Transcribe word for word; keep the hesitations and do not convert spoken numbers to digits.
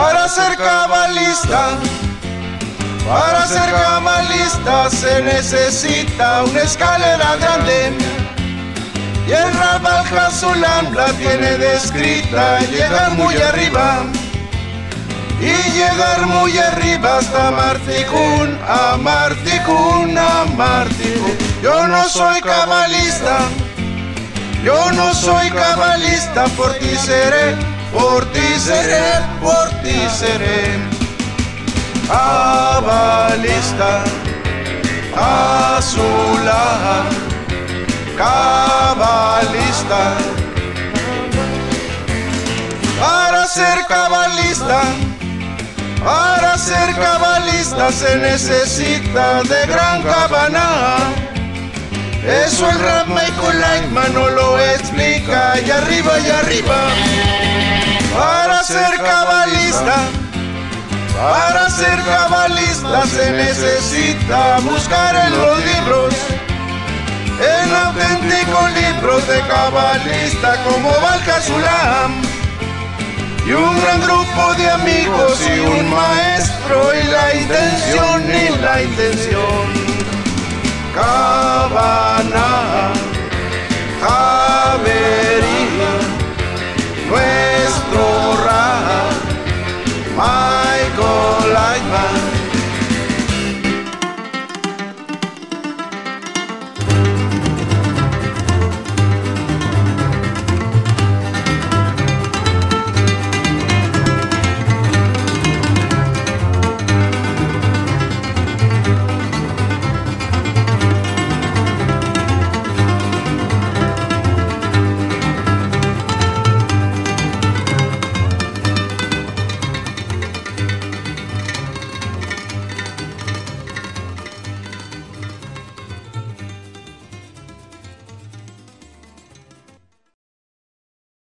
Para ser cabalista, para ser cabalista se necesita una escalera grande. Y el Rabal Hasulam la tiene descrita, llegar muy arriba. Y llegar muy arriba hasta Martikun, a Martikun, a Martikun. Yo no soy cabalista, yo no soy cabalista, por ti seré, por ti seré, por ti seré. Cabalista, Hasulam, cabalista. Para ser cabalista, para ser cabalista se necesita de gran cabana. Eso el Rab Michael Lightman no lo explica, y arriba y arriba. Para ser cabalista, para ser cabalista se necesita buscar en los libros, en auténticos libros de cabalista como Baal Hasulam. Y un gran grupo de amigos y un maestro, y la intención, y la intención. Cabana.